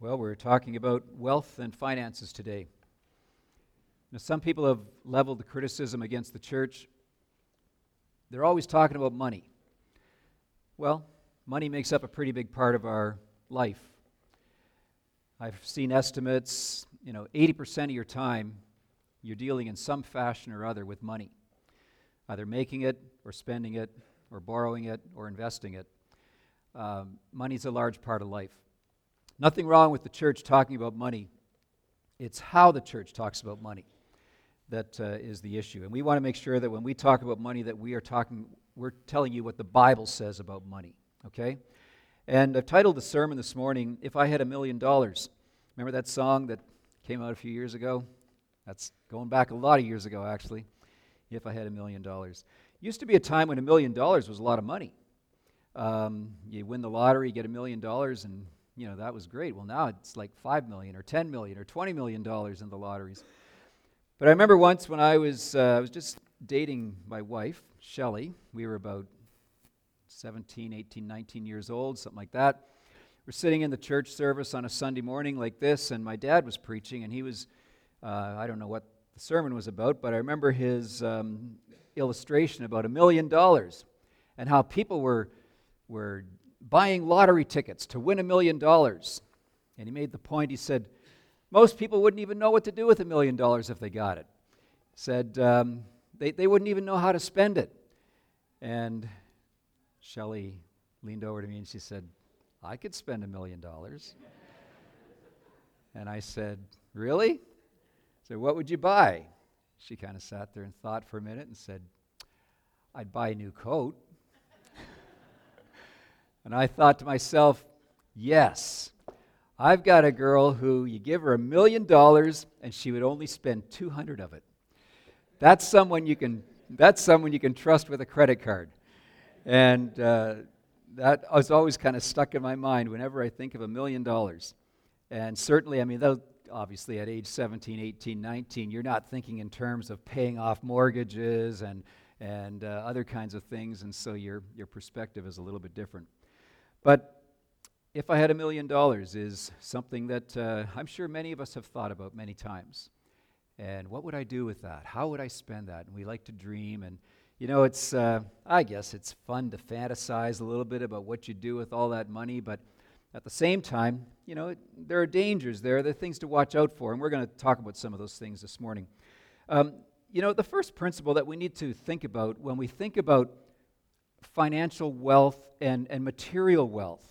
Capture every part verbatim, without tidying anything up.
Well, we're talking about wealth and finances today. Now, some people have leveled the criticism against the church. They're always talking about money. Well, money makes up a pretty big part of our life. I've seen estimates, you know, eighty percent of your time you're dealing in some fashion or other with money, either making it or spending it or borrowing it or investing it. Um, money's a large part of life. Nothing wrong with the church talking about money. It's how the church talks about money that uh, is the issue. And we want to make sure that when we talk about money that we are talking, we're telling you what the Bible says about money, okay? And I've titled the sermon this morning, If I Had a Million Dollars. Remember that song that came out a few years ago? That's going back a lot of years ago, actually. If I Had a Million Dollars. Used to be a time when a million dollars was a lot of money. Um, you win the lottery, you get a million dollars, and you know, that was great. Well, now it's like five million or ten million or twenty million dollars in the lotteries. But I remember once when I was uh, I was just dating my wife, Shelley. We were about seventeen, eighteen, nineteen years old, something like that. We're sitting in the church service on a Sunday morning like this, and my dad was preaching, and he was, uh, I don't know what the sermon was about, but I remember his um, illustration about a million dollars and how people were were buying lottery tickets to win a million dollars. And he made the point, he said, most people wouldn't even know what to do with a million dollars if they got it. He said um, they, they wouldn't even know how to spend it. And Shelley leaned over to me and she said, I could spend a million dollars. And I said, really? So what would you buy? She kind of sat there and thought for a minute and said, I'd buy a new coat. And I thought to myself, yes, I've got a girl who you give her a million dollars and she would only spend two hundred of it. That's someone you can. That's someone you can trust with a credit card, and uh, that was always kind of stuck in my mind whenever I think of a million dollars. And certainly, I mean, those, obviously at age seventeen, eighteen, nineteen, you're not thinking in terms of paying off mortgages and and uh, other kinds of things, and so your your perspective is a little bit different. But if I had a million dollars is something that uh, I'm sure many of us have thought about many times. And what would I do with that? How would I spend that? And we like to dream. And, you know, it's, uh, I guess it's fun to fantasize a little bit about what you do with all that money. But at the same time, you know, it, there are dangers there. There are things to watch out for. And we're going to talk about some of those things this morning. Um, you know, the first principle that we need to think about when we think about financial wealth and, and material wealth.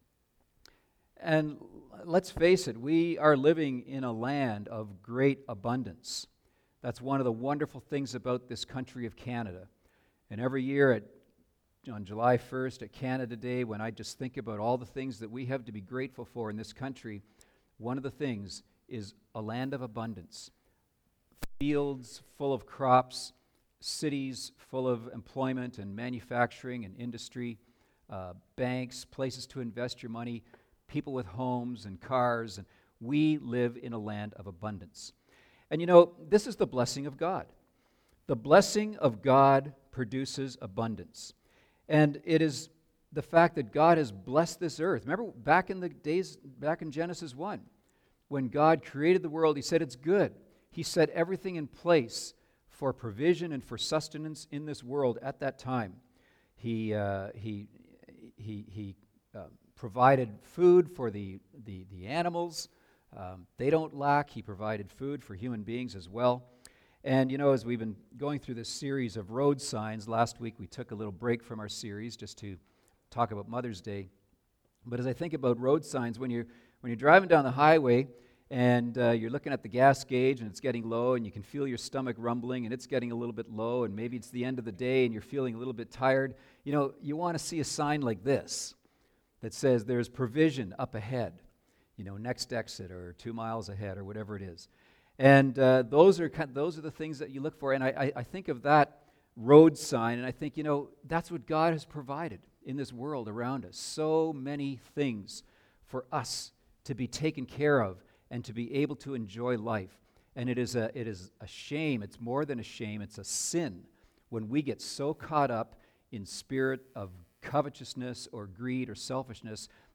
And let's face it, we are living in a land of great abundance. That's one of the wonderful things about this country of Canada. And every year at, on July first at Canada Day, when I just think about all the things that we have to be grateful for in this country, one of the things is a land of abundance. Fields full of crops, cities full of employment and manufacturing and industry, uh, banks, places to invest your money, people with homes and cars, and we live in a land of abundance. And you know, this is the blessing of God. The blessing of God produces abundance. And it is the fact that God has blessed this earth. Remember back in the days, back in Genesis one, when God created the world, he said it's good. He set everything in place for provision and for sustenance in this world at that time. He uh, he he he uh, provided food for the the, the animals. Um, they don't lack. He provided food for human beings as well. And you know, as we've been going through this series of road signs, last week we took a little break from our series just to talk about Mother's Day. But as I think about road signs, when you're when you're driving down the highway, and uh, you're looking at the gas gauge and it's getting low and you can feel your stomach rumbling and it's getting a little bit low and maybe it's the end of the day and you're feeling a little bit tired, you know, you want to see a sign like this that says there's provision up ahead, you know, next exit or two miles ahead or whatever it is. And uh, those are kind those are the things that you look for. And I, I, I think of that road sign and I think, you know, that's what God has provided in this world around us. So many things for us to be taken care of and to be able to enjoy life. And it is a it is a shame, it's more than a shame, it's a sin when we get so caught up in spirit of covetousness or greed or selfishness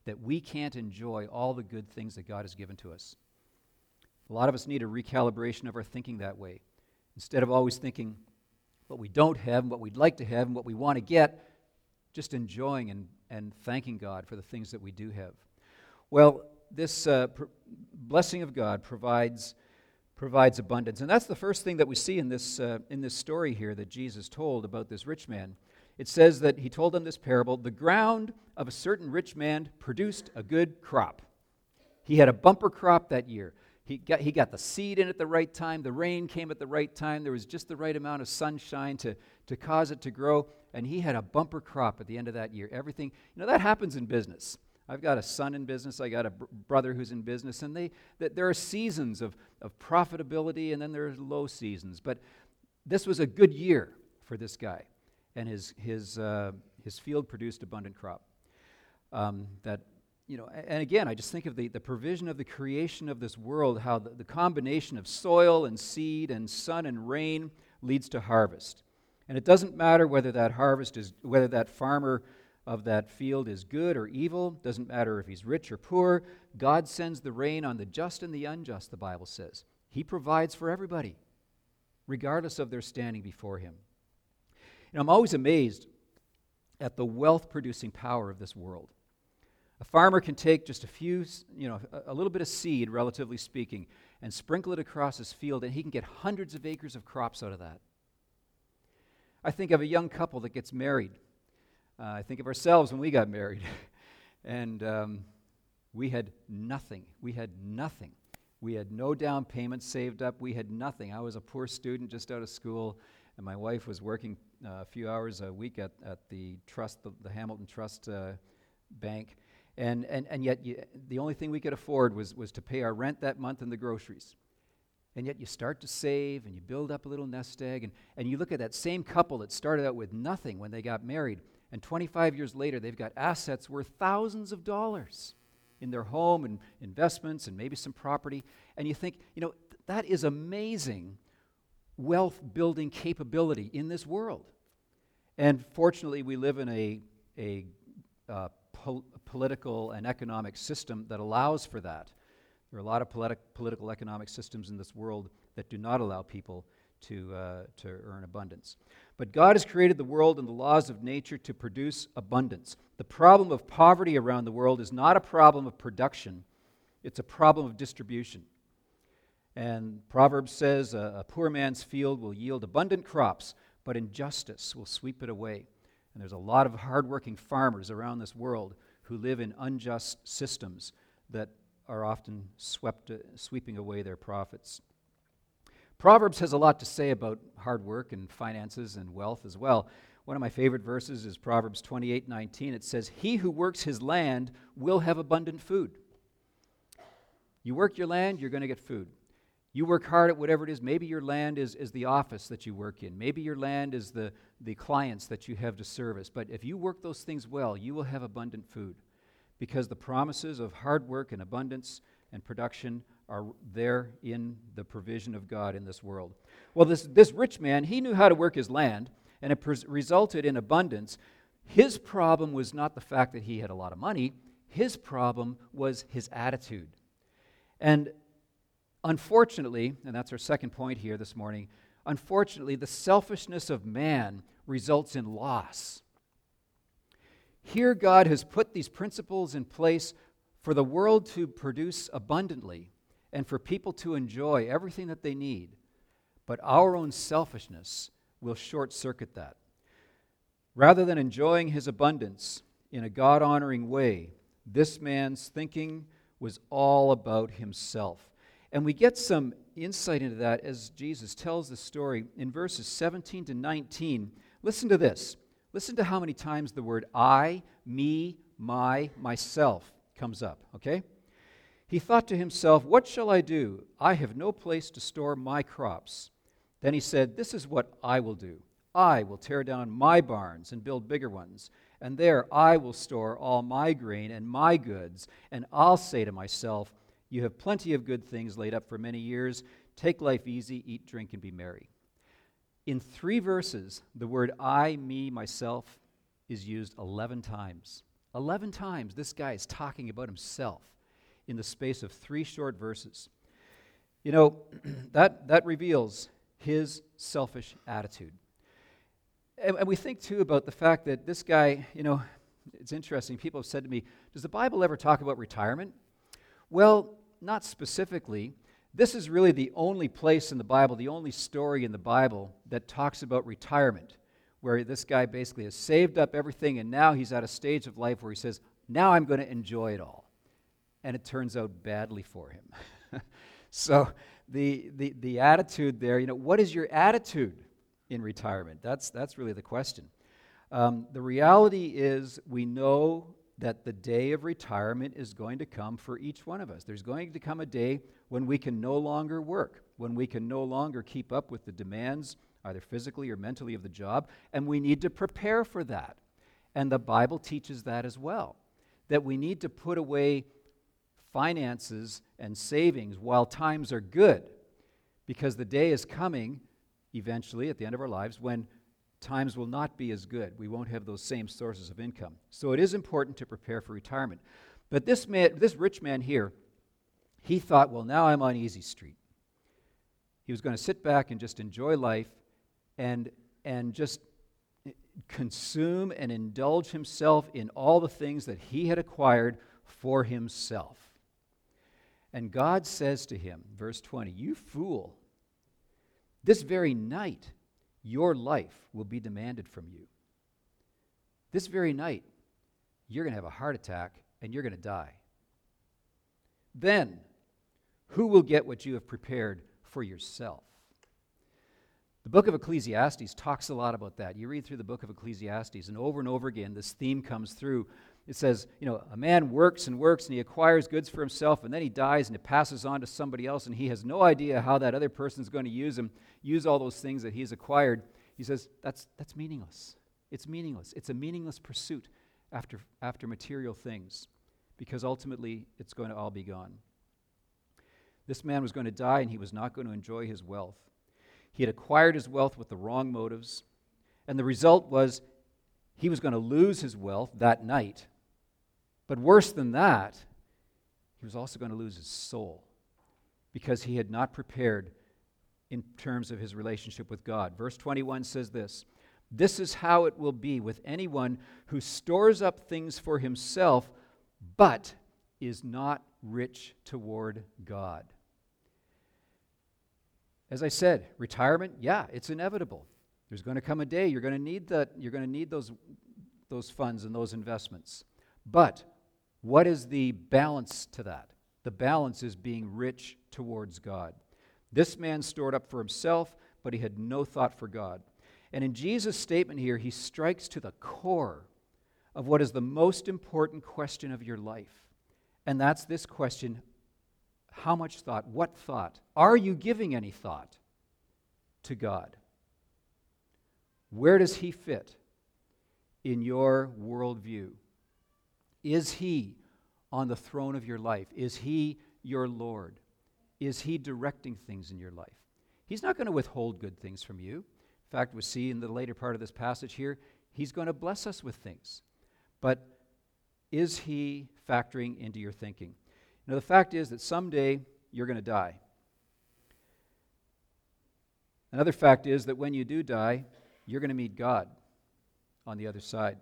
that we can't enjoy all the good things that God has given to us. A lot of us need a recalibration of our thinking that way. Instead of always thinking what we don't have and what we'd like to have and what we want to get, just enjoying and, and thanking God for the things that we do have. Well, this uh, pr- blessing of God provides provides abundance. And that's the first thing that we see in this uh, in this story here that Jesus told about this rich man. It says that he told them this parable: the ground of a certain rich man produced a good crop. He had a bumper crop that year. He got, he got the seed in at the right time. The rain came at the right time. There was just the right amount of sunshine to, to cause it to grow. And he had a bumper crop at the end of that year. Everything, you know, that happens in business. I've got a son in business. I got a br- brother who's in business. And they, th- there are seasons of, of profitability, and then there are low seasons. But this was a good year for this guy. And his, his, uh, his field produced abundant crop. Um, that You know, and again, I just think of the, the provision of the creation of this world, how the, the combination of soil and seed and sun and rain leads to harvest. And it doesn't matter whether that harvest is, whether that farmer of that field is good or evil, doesn't matter if he's rich or poor. God sends the rain on the just and the unjust, the Bible says. He provides for everybody, regardless of their standing before him. And I'm always amazed at the wealth-producing power of this world. A farmer can take just a few, you know, a, a little bit of seed, relatively speaking, and sprinkle it across his field, and he can get hundreds of acres of crops out of that. I think of a young couple that gets married. Uh, I think of ourselves when we got married. and um, we had nothing. We had nothing. We had no down payment saved up. We had nothing. I was a poor student just out of school, and my wife was working uh, a few hours a week at, at the trust, the, the Hamilton Trust uh, Bank. And, and, and yet you, the only thing we could afford was, was to pay our rent that month and the groceries. And yet you start to save and you build up a little nest egg. And, and you look at that same couple that started out with nothing when they got married. And twenty-five years later, they've got assets worth thousands of dollars in their home and investments and maybe some property. And you think, you know, th- that is amazing wealth building capability in this world. And fortunately, we live in a, a uh, pol- political and economic system that allows for that. There are a lot of politi- political economic systems in this world that do not allow people to, uh, to earn abundance. But God has created the world and the laws of nature to produce abundance. The problem of poverty around the world is not a problem of production, it's a problem of distribution. And Proverbs says, a, a poor man's field will yield abundant crops, but injustice will sweep it away. And there's a lot of hardworking farmers around this world who live in unjust systems that are often swept, uh, sweeping away their profits. Proverbs has a lot to say about hard work and finances and wealth as well. One of my favorite verses is Proverbs twenty-eight nineteen. It says, "He who works his land will have abundant food." You work your land, you're going to get food. You work hard at whatever it is. Maybe your land is, is the office that you work in. Maybe your land is the, the clients that you have to service. But if you work those things well, you will have abundant food, because the promises of hard work and abundance and production are there in the provision of God in this world. Well, this, this rich man, he knew how to work his land, and it pres- resulted in abundance. His problem was not the fact that he had a lot of money. His problem was his attitude. And unfortunately, and that's our second point here this morning, unfortunately, the selfishness of man results in loss. Here, God has put these principles in place for the world to produce abundantly and for people to enjoy everything that they need. But our own selfishness will short-circuit that. Rather than enjoying his abundance in a God-honoring way, this man's thinking was all about himself. And we get some insight into that as Jesus tells the story in verses seventeen to nineteen. Listen to this. Listen to how many times the word I, me, my, myself comes up, okay? He thought to himself, "What shall I do? I have no place to store my crops." Then he said, "This is what I will do. I will tear down my barns and build bigger ones, and there I will store all my grain and my goods, and I'll say to myself, 'You have plenty of good things laid up for many years. Take life easy, eat, drink, and be merry.'" In three verses, the word I, me, myself is used eleven times. eleven times this guy is talking about himself in the space of three short verses. You know, that, that reveals his selfish attitude. And, and we think, too, about the fact that this guy, you know, it's interesting. People have said to me, does the Bible ever talk about retirement? Well, not specifically. This is really the only place in the Bible, the only story in the Bible that talks about retirement, where this guy basically has saved up everything and now he's at a stage of life where he says, now I'm going to enjoy it all. And it turns out badly for him. So the, the the attitude there, you know, what is your attitude in retirement? That's, that's really the question. Um, the reality is we know that the day of retirement is going to come for each one of us. There's going to come a day when we can no longer work, when we can no longer keep up with the demands, either physically or mentally, of the job, and we need to prepare for that. And the Bible teaches that as well, that we need to put away finances and savings while times are good, because the day is coming eventually at the end of our lives when times will not be as good. We won't have those same sources of income. So it is important to prepare for retirement. But this man, this rich man here, he thought, well, now I'm on easy street. He was going to sit back and just enjoy life and and just consume and indulge himself in all the things that he had acquired for himself. And God says to him, verse twenty, you fool, this very night your life will be demanded from you. This very night, you're going to have a heart attack and you're going to die. Then, who will get what you have prepared for yourself? The book of Ecclesiastes talks a lot about that. You read through the book of Ecclesiastes, and over and over again, this theme comes through. It says, you know, a man works and works, and he acquires goods for himself, and then he dies, and it passes on to somebody else, and he has no idea how that other person's going to use him, use all those things that he's acquired. He says, that's that's meaningless. It's meaningless. It's a meaningless pursuit after, after material things, because ultimately it's going to all be gone. This man was going to die, and he was not going to enjoy his wealth. He had acquired his wealth with the wrong motives, and the result was he was going to lose his wealth that night. But worse than that, he was also going to lose his soul, because he had not prepared in terms of his relationship with God. Verse twenty-one says this, this is how it will be with anyone who stores up things for himself, but is not rich toward God. As I said, retirement, yeah, it's inevitable. There's going to come a day you're going to need that. You're going to need those, those funds and those investments. But what is the balance to that? The balance is being rich towards God. This man stored up for himself, but he had no thought for God. And in Jesus' statement here, he strikes to the core of what is the most important question of your life. And that's this question: how much thought, what thought? Are you giving any thought to God? Where does he fit in your worldview? Is he on the throne of your life? Is he your Lord? Is he directing things in your life? He's not going to withhold good things from you. In fact, we see in the later part of this passage here, he's going to bless us with things. But is he factoring into your thinking? Now, the fact is that someday you're going to die. Another fact is that when you do die, you're going to meet God on the other side.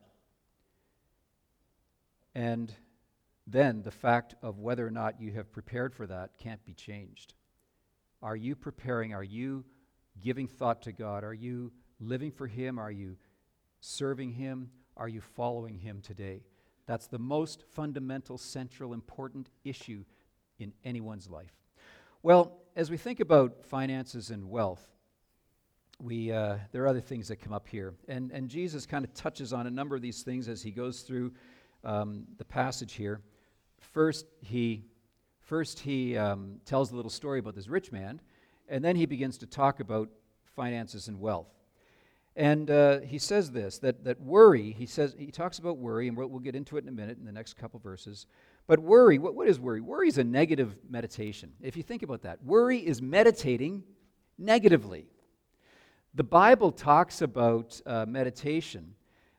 And then the fact of whether or not you have prepared for that can't be changed. Are you preparing? Are you giving thought to God? Are you living for him? Are you serving him? Are you following him today? That's the most fundamental, central, important issue in anyone's life. Well, as we think about finances and wealth, we uh, there are other things that come up here. And, and Jesus kind of touches on a number of these things as he goes through um, the passage here. First, he, first he um, tells a little story about this rich man, and then he begins to talk about finances and wealth. And uh, he says this, that, that worry, he says, he talks about worry, and we'll, we'll get into it in a minute in the next couple verses. But worry, what, what is worry? Worry is a negative meditation. If you think about that, worry is meditating negatively. The Bible talks about uh, meditation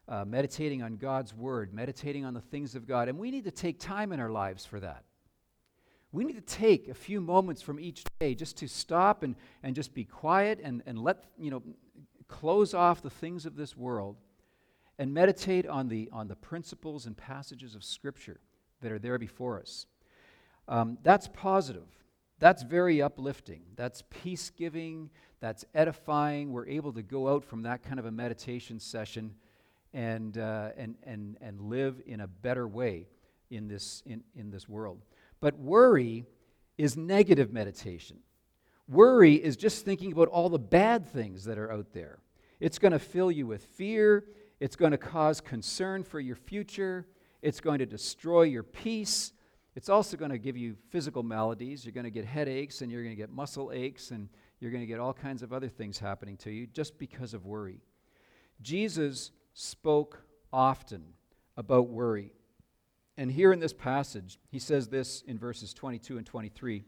uh, meditating on God's Word, meditating on the things of God. And we need to take time in our lives for that. We need to take a few moments from each day just to stop and, and just be quiet and, and let, you know, close off the things of this world and meditate on the, on the principles and passages of Scripture that are there before us. Um, that's positive. That's very uplifting. That's peace-giving. That's edifying. We're able to go out from that kind of a meditation session and uh, and and and live in a better way in this in, in this world. But worry is negative meditation. Worry is just thinking about all the bad things that are out there. It's going to fill you with fear. It's going to cause concern for your future. It's going to destroy your peace. It's also going to give you physical maladies. You're going to get headaches, and you're going to get muscle aches, and you're going to get all kinds of other things happening to you just because of worry. Jesus spoke often about worry. And here in this passage, he says this in verses twenty-two and twenty-three.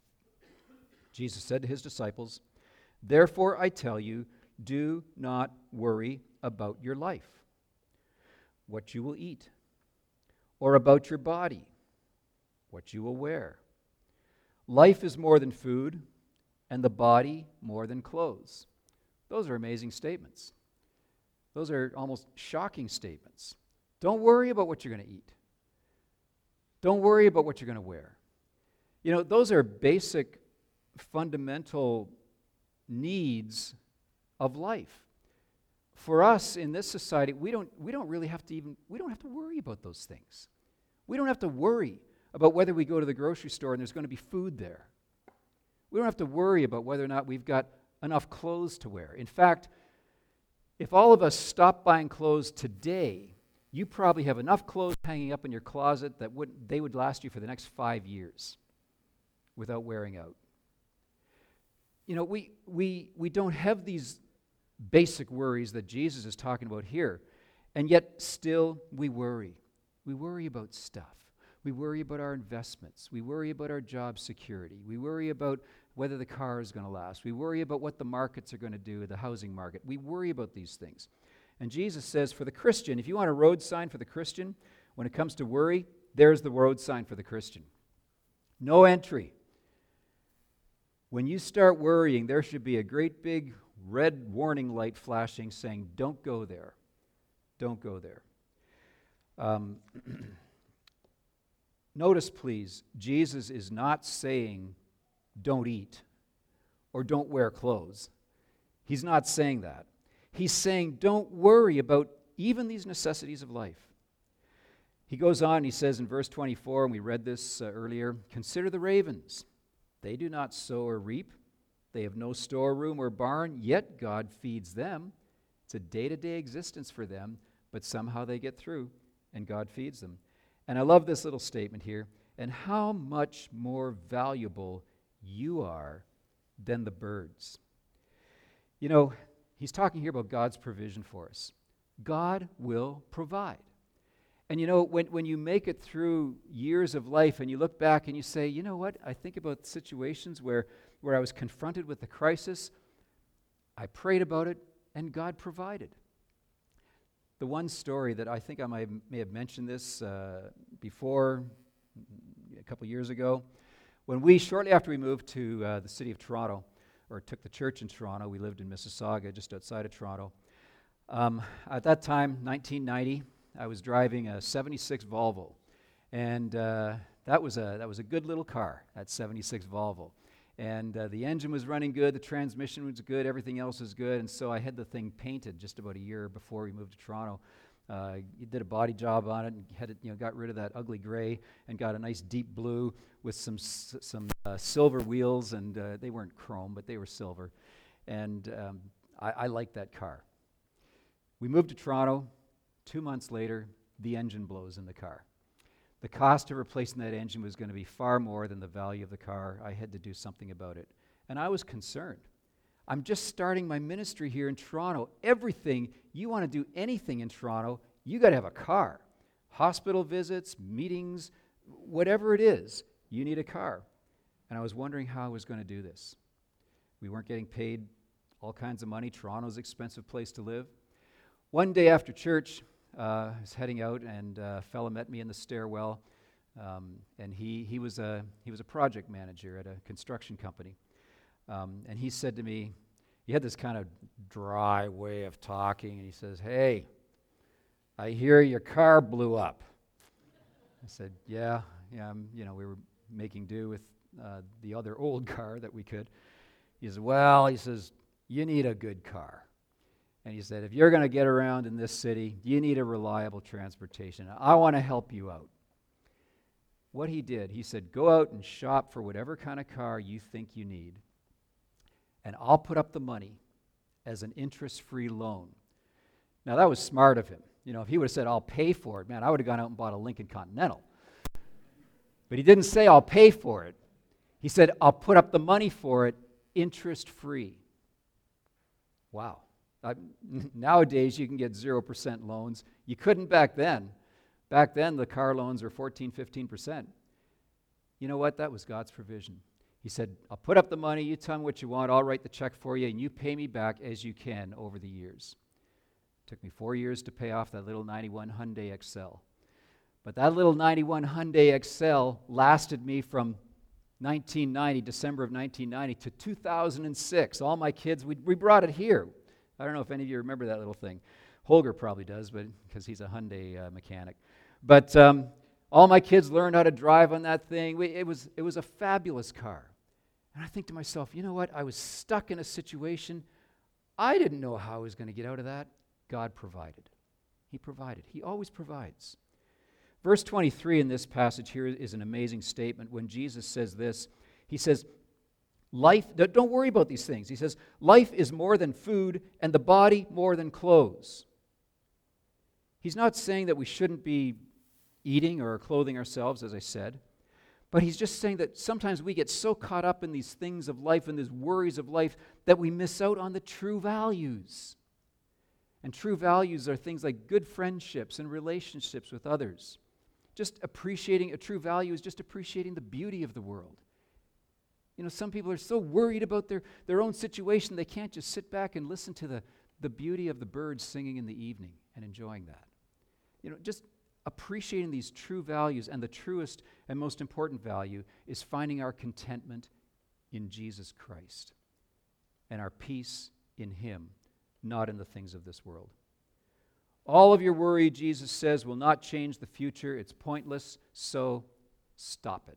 Jesus said to his disciples, "Therefore I tell you, do not worry about your life, what you will eat, or about your body, what you will wear. Life is more than food, and the body more than clothes." Those are amazing statements. Those are almost shocking statements. Don't worry about what you're going to eat. Don't worry about what you're going to wear. You know, those are basic, fundamental needs of life. For us in this society, we don't we don't really have to even we don't have to worry about those things. We don't have to worry about whether we go to the grocery store and there's going to be food there. We don't have to worry about whether or not we've got enough clothes to wear. In fact, if all of us stop buying clothes today, you probably have enough clothes hanging up in your closet that would they would last you for the next five years without wearing out. You know, we we we don't have these basic worries that Jesus is talking about here, and yet still we worry. We worry about stuff. We worry about our investments. We worry about our job security. We worry about whether the car is going to last. We worry about what the markets are going to do, the housing market. We worry about these things. And Jesus says for the Christian, if you want a road sign for the Christian, when it comes to worry, there's the road sign for the Christian. No entry. When you start worrying, there should be a great big red warning light flashing saying, don't go there. Don't go there. Um, notice, please, Jesus is not saying don't eat or don't wear clothes. He's not saying that. He's saying don't worry about even these necessities of life. He goes on, he says in verse twenty-four, and we read this uh, earlier, "Consider the ravens. They do not sow or reap. They have no storeroom or barn, yet God feeds them." It's a day-to-day existence for them, but somehow they get through, and God feeds them. And I love this little statement here. "And how much more valuable you are than the birds." You know, he's talking here about God's provision for us. God will provide. And you know, when, when you make it through years of life and you look back and you say, you know what, I think about situations where, where I was confronted with the crisis, I prayed about it, and God provided. The one story that I think I might, may have mentioned this uh, before, a couple years ago, when we, shortly after we moved to uh, the city of Toronto, or took the church in Toronto, we lived in Mississauga, just outside of Toronto. Um, at that time, nineteen ninety, I was driving a seventy-six Volvo, and uh, that was a that was a good little car, that seventy-six Volvo. And uh, the engine was running good, the transmission was good, everything else was good, and so I had the thing painted just about a year before we moved to Toronto. Uh, did a body job on it and had it, you know, got rid of that ugly gray and got a nice deep blue with some s- some uh, silver wheels, and uh, they weren't chrome, but they were silver. And um, I, I liked that car. We moved to Toronto. Two months later, the engine blows in the car. The cost of replacing that engine was going to be far more than the value of the car. I had to do something about it. And I was concerned. I'm just starting my ministry here in Toronto. Everything, you want to do anything in Toronto, you got to have a car. Hospital visits, meetings, whatever it is, you need a car. And I was wondering how I was going to do this. We weren't getting paid all kinds of money. Toronto's an expensive place to live. One day after church, uh, I was heading out, and uh, a fellow met me in the stairwell, um, and he he was a he was a project manager at a construction company, um, and he said to me, he had this kind of dry way of talking, and he says, "Hey, I hear your car blew up." I said, "Yeah, yeah, um, you know, we were making do with uh, the other old car that we could." He says, "Well," he says, "you need a good car." And he said, "If you're going to get around in this city, you need a reliable transportation. I want to help you out." What he did, he said, "Go out and shop for whatever kind of car you think you need, and I'll put up the money as an interest-free loan." Now, that was smart of him. You know, if he would have said, "I'll pay for it," man, I would have gone out and bought a Lincoln Continental. But he didn't say, "I'll pay for it." He said, "I'll put up the money for it interest-free." Wow. Uh, nowadays, you can get zero percent loans. You couldn't back then. Back then, the car loans were fourteen, fifteen percent. You know what? That was God's provision. He said, "I'll put up the money, you tell me what you want, I'll write the check for you, and you pay me back as you can over the years." It took me four years to pay off that little ninety-one Hyundai Excel. But that little ninety-one Hyundai Excel lasted me from nineteen ninety, December of nineteen ninety, to two thousand six. All my kids, we, we brought it here. I don't know if any of you remember that little thing. Holger probably does, but because he's a Hyundai uh, mechanic. But um, all my kids learned how to drive on that thing. We, it was it was a fabulous car. And I think to myself, you know what? I was stuck in a situation. I didn't know how I was going to get out of that. God provided. He provided. He always provides. Verse twenty-three in this passage here is an amazing statement. When Jesus says this, he says, life, don't worry about these things. He says, life is more than food and the body more than clothes. He's not saying that we shouldn't be eating or clothing ourselves, as I said, but he's just saying that sometimes we get so caught up in these things of life and these worries of life that we miss out on the true values. And true values are things like good friendships and relationships with others. Just appreciating, a true value is just appreciating the beauty of the world. You know, some people are so worried about their, their own situation, they can't just sit back and listen to the, the beauty of the birds singing in the evening and enjoying that. You know, just appreciating these true values, and the truest and most important value is finding our contentment in Jesus Christ and our peace in Him, not in the things of this world. All of your worry, Jesus says, will not change the future. It's pointless, so stop it.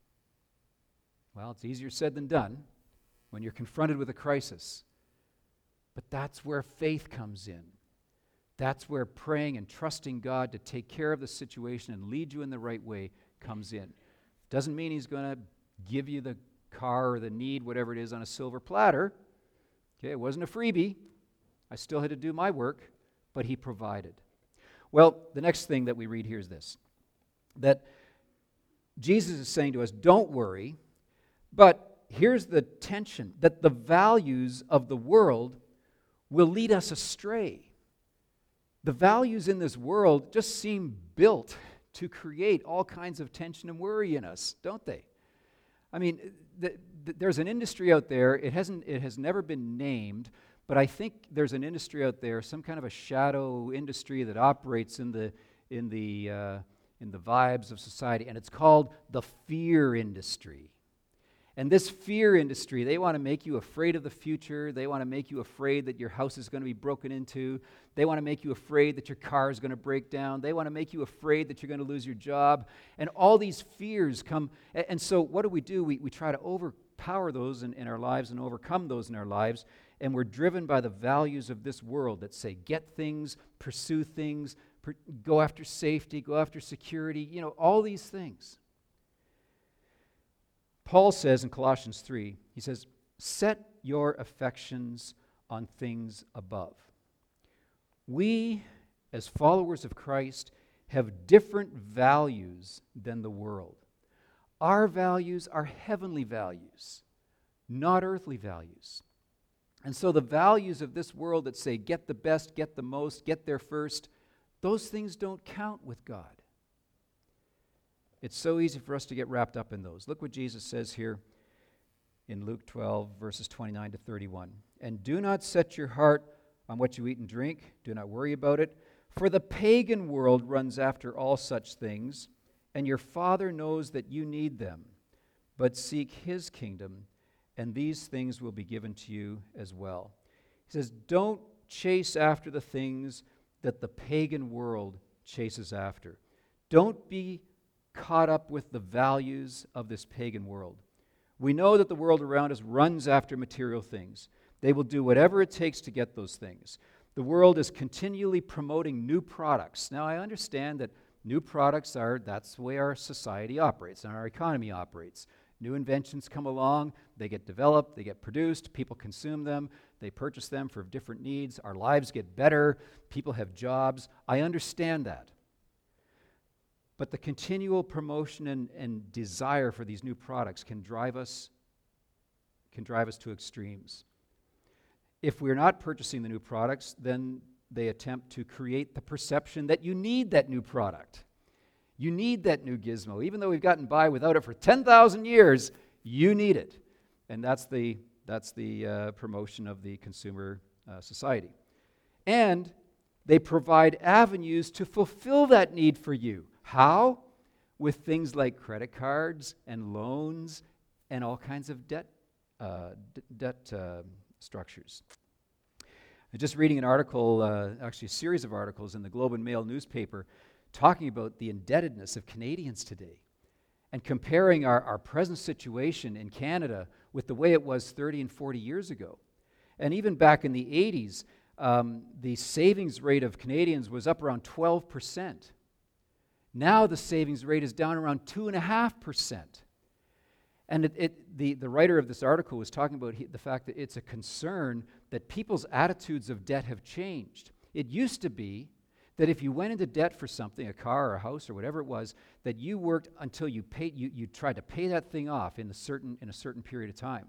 Well, it's easier said than done when you're confronted with a crisis. But that's where faith comes in. That's where praying and trusting God to take care of the situation and lead you in the right way comes in. Doesn't mean He's going to give you the car or the need, whatever it is, on a silver platter. Okay, it wasn't a freebie. I still had to do my work, but He provided. Well, the next thing that we read here is this, that Jesus is saying to us, don't worry, but here's the tension, that the values of the world will lead us astray. The values in this world just seem built to create all kinds of tension and worry in us, don't they? I mean, th- th- there's an industry out there, it hasn't, it has never been named, but I think there's an industry out there, some kind of a shadow industry that operates in the in the uh, in the vibes of society, and it's called the fear industry. And this fear industry, they want to make you afraid of the future. They want to make you afraid that your house is going to be broken into. They want to make you afraid that your car is going to break down. They want to make you afraid that you're going to lose your job. And all these fears come. And so what do we do? We, we try to overpower those in, in our lives and overcome those in our lives. And we're driven by the values of this world that say, get things, pursue things, per, go after safety, go after security, you know, all these things. Paul says in Colossians three, he says, set your affections on things above. We, as followers of Christ, have different values than the world. Our values are heavenly values, not earthly values. And so the values of this world that say, get the best, get the most, get there first, those things don't count with God. It's so easy for us to get wrapped up in those. Look what Jesus says here in Luke twelve, verses twenty-nine to thirty-one. And do not set your heart on what you eat and drink. Do not worry about it. For the pagan world runs after all such things, and your Father knows that you need them. But seek his kingdom, and these things will be given to you as well. He says, don't chase after the things that the pagan world chases after. Don't be caught up with the values of this pagan world. We know that the world around us runs after material things. They will do whatever it takes to get those things. The world is continually promoting new products. Now, I understand that new products are, that's the way our society operates and our economy operates. New inventions come along, they get developed, they get produced, people consume them, they purchase them for different needs, our lives get better, people have jobs. I understand that. But the continual promotion and, and desire for these new products can drive us, can drive us to extremes. If we're not purchasing the new products, then they attempt to create the perception that you need that new product. You need that new gizmo. Even though we've gotten by without it for ten thousand years, you need it. And that's the, that's the uh, promotion of the consumer uh, society. And they provide avenues to fulfill that need for you. How? With things like credit cards and loans and all kinds of debt, uh, d- debt uh, structures. I'm just reading an article, uh, actually a series of articles in the Globe and Mail newspaper talking about the indebtedness of Canadians today and comparing our, our present situation in Canada with the way it was thirty and forty years ago. And even back in the eighties, um, the savings rate of Canadians was up around twelve percent. Now the savings rate is down around two point five percent. And it, it, the, the writer of this article was talking about he, the fact that it's a concern that people's attitudes of debt have changed. It used to be that if you went into debt for something, a car or a house or whatever it was, that you worked until you paid, you, you tried to pay that thing off in a certain in a certain period of time.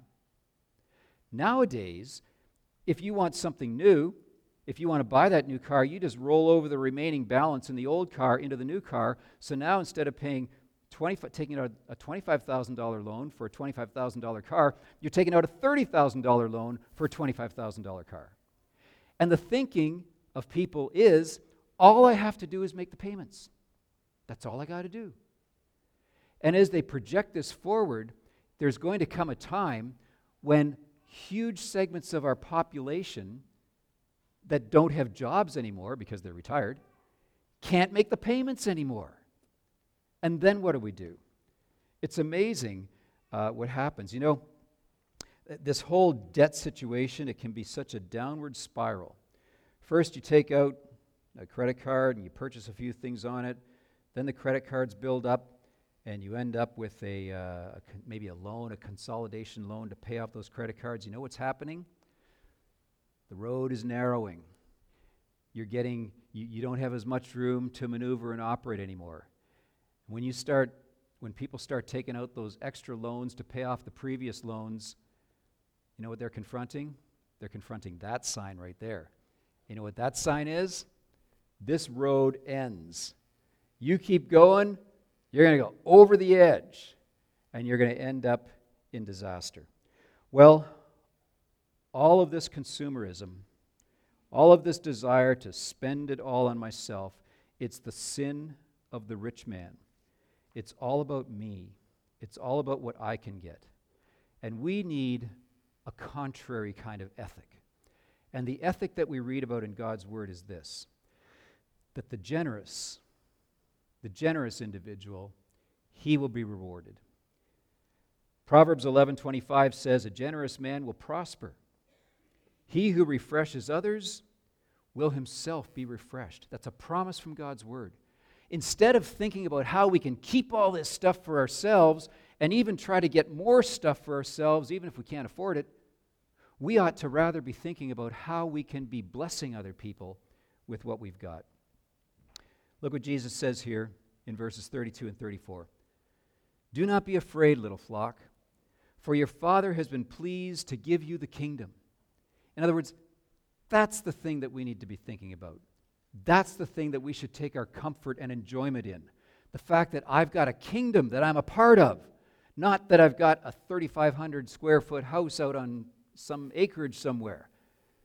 Nowadays, if you want something new, if you want to buy that new car, you just roll over the remaining balance in the old car into the new car. So now instead of paying twenty, taking out a twenty-five thousand dollars loan for a twenty-five thousand dollars car, you're taking out a thirty thousand dollars loan for a twenty-five thousand dollars car. And the thinking of people is, all I have to do is make the payments. That's all I got to do. And as they project this forward, there's going to come a time when huge segments of our population that don't have jobs anymore because they're retired can't make the payments anymore. And then what do we do? It's amazing uh, what happens. You know, this whole debt situation, it can be such a downward spiral. First, you take out a credit card and you purchase a few things on it. Then the credit cards build up and you end up with a, uh, a maybe a loan, a consolidation loan to pay off those credit cards. You know what's happening? The road is narrowing. You're getting, you, you don't have as much room to maneuver and operate anymore. When you start, when people start taking out those extra loans to pay off the previous loans, you know what they're confronting? They're confronting that sign right there. You know what that sign is? This road ends. You keep going, you're going to go over the edge, and you're going to end up in disaster. Well, all of this consumerism, all of this desire to spend it all on myself, it's the sin of the rich man. It's all about me. It's all about what I can get. And we need a contrary kind of ethic. And the ethic that we read about in God's Word is this: that the generous, the generous individual, he will be rewarded. Proverbs eleven twenty-five says, "A generous man will prosper. He who refreshes others will himself be refreshed." That's a promise from God's Word. Instead of thinking about how we can keep all this stuff for ourselves and even try to get more stuff for ourselves, even if we can't afford it, we ought to rather be thinking about how we can be blessing other people with what we've got. Look what Jesus says here in verses thirty-two and thirty-four. "Do not be afraid, little flock, for your Father has been pleased to give you the kingdom." In other words, that's the thing that we need to be thinking about. That's the thing that we should take our comfort and enjoyment in. The fact that I've got a kingdom that I'm a part of, not that I've got a thirty-five hundred square foot house out on some acreage somewhere.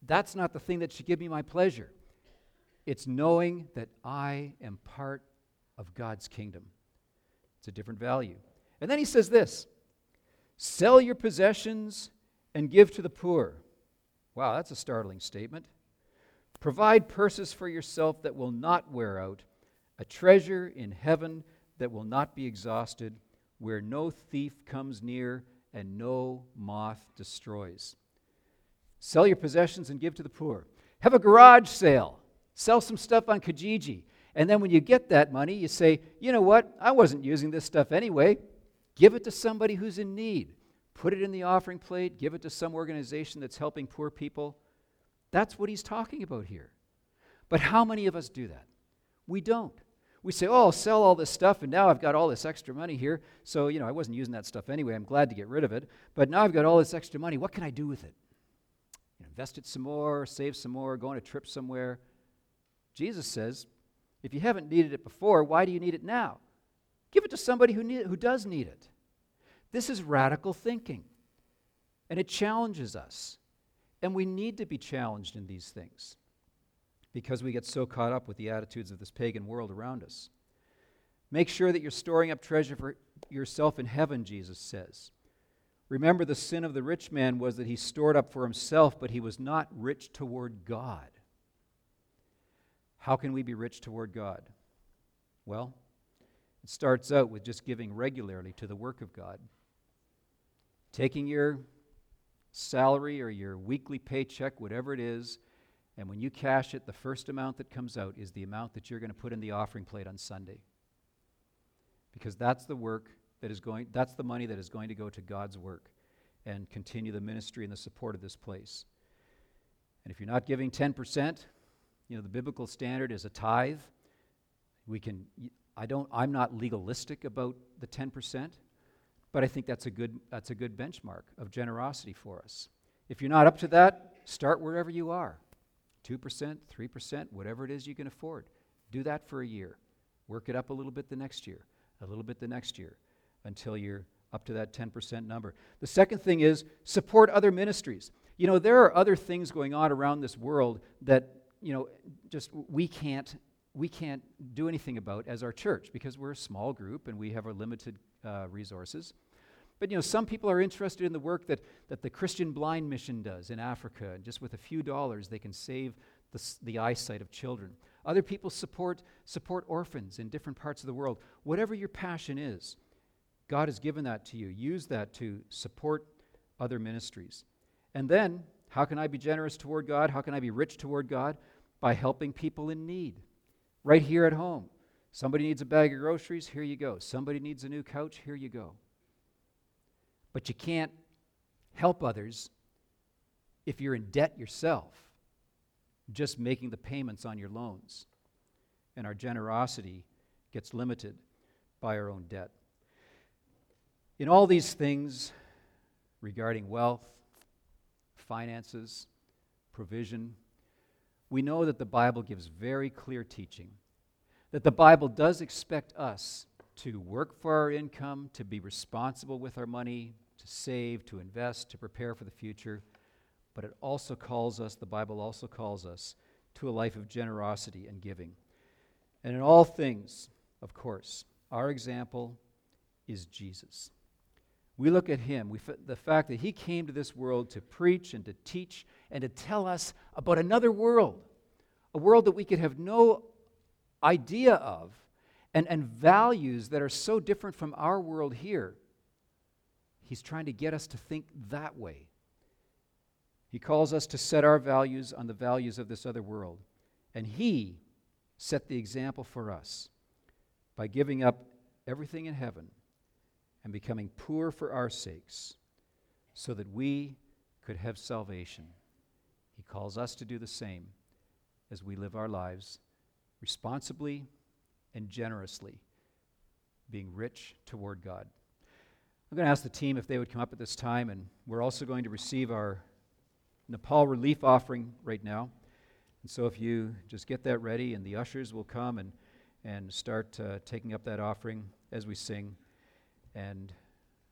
That's not the thing that should give me my pleasure. It's knowing that I am part of God's kingdom. It's a different value. And then he says this, sell your possessions and give to the poor. Wow, that's a startling statement. Provide purses for yourself that will not wear out, a treasure in heaven that will not be exhausted, where no thief comes near and no moth destroys. Sell your possessions and give to the poor. Have a garage sale. Sell some stuff on Kijiji. And then when you get that money, you say, you know what? I wasn't using this stuff anyway. Give it to somebody who's in need. Put it in the offering plate. Give it to some organization that's helping poor people. That's what he's talking about here. But how many of us do that? We don't. We say, oh, I'll sell all this stuff, and now I've got all this extra money here. So, you know, I wasn't using that stuff anyway. I'm glad to get rid of it. But now I've got all this extra money. What can I do with it? You know, invest it some more, save some more, go on a trip somewhere. Jesus says, if you haven't needed it before, why do you need it now? Give it to somebody who need, who does need it. This is radical thinking, and it challenges us. And we need to be challenged in these things because we get so caught up with the attitudes of this pagan world around us. Make sure that you're storing up treasure for yourself in heaven, Jesus says. Remember, the sin of the rich man was that he stored up for himself, but he was not rich toward God. How can we be rich toward God? Well, it starts out with just giving regularly to the work of God. Taking your salary or your weekly paycheck, whatever it is, and when you cash it, the first amount that comes out is the amount that you're going to put in the offering plate on Sunday. Because that's the work that is going, that's the money that is going to go to God's work and continue the ministry and the support of this place. And if you're not giving ten percent, you know, the biblical standard is a tithe. We can, I don't, I'm not legalistic about the ten percent, but I think that's a good, that's a good benchmark of generosity for us. If you're not up to that, start wherever you are. two percent, three percent, whatever it is you can afford. Do that for a year. Work it up a little bit the next year, a little bit the next year, until you're up to that ten percent number. The second thing is support other ministries. You know, there are other things going on around this world that, you know, just we can't we can't do anything about as our church because we're a small group and we have our limited uh, resources. But, you know, some people are interested in the work that, that the Christian Blind Mission does in Africa. And just with a few dollars, they can save the, the eyesight of children. Other people support, support orphans in different parts of the world. Whatever your passion is, God has given that to you. Use that to support other ministries. And then, how can I be generous toward God? How can I be rich toward God? By helping people in need. Right here at home. Somebody needs a bag of groceries, here you go. Somebody needs a new couch, here you go. But you can't help others if you're in debt yourself, just making the payments on your loans. And our generosity gets limited by our own debt. In all these things regarding wealth, finances, provision, we know that the Bible gives very clear teaching, that the Bible does expect us to work for our income, to be responsible with our money, to save, to invest, to prepare for the future. But it also calls us, the Bible also calls us, to a life of generosity and giving. And in all things, of course, our example is Jesus. We look at him, we f- the fact that he came to this world to preach and to teach and to tell us about another world, a world that we could have no idea of, and, and values that are so different from our world here. He's trying to get us to think that way. He calls us to set our values on the values of this other world. And he set the example for us by giving up everything in heaven and becoming poor for our sakes so that we could have salvation. He calls us to do the same as we live our lives responsibly and generously, being rich toward God. I'm going to ask the team if they would come up at this time, and we're also going to receive our Nepal relief offering right now. And so if you just get that ready, and the ushers will come and, and start uh, taking up that offering as we sing. And,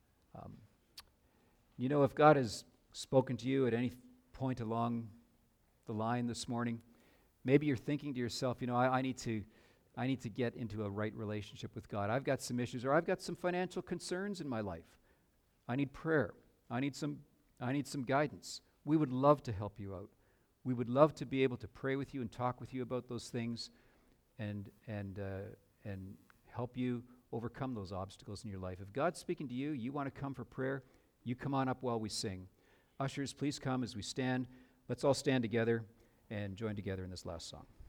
um, you know, if God has spoken to you at any point along the line this morning. Maybe you're thinking to yourself, you know, I, I need to I need to get into a right relationship with God. I've got some issues, or I've got some financial concerns in my life. I need prayer. I need some I need some guidance. We would love to help you out. We would love to be able to pray with you and talk with you about those things and and uh, and help you overcome those obstacles in your life. If God's speaking to you, you want to come for prayer, you come on up while we sing. Ushers, please come as we stand. Let's all stand together and join together in this last song.